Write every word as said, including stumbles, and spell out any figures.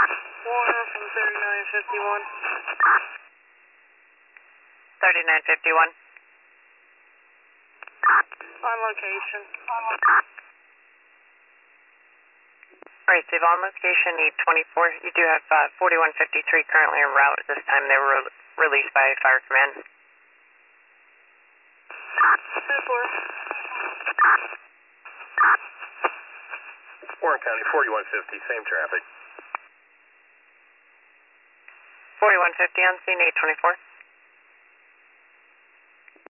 Warner from thirty-nine fifty-one. thirty-nine fifty-one. On location. Alright, Steve, on location eight twenty-four. You do have uh, forty-one fifty-three currently en route. This time they were re released by Fire Command. ten four. Warren County, forty-one fifty, same traffic. forty-one fifty on scene eight twenty-four.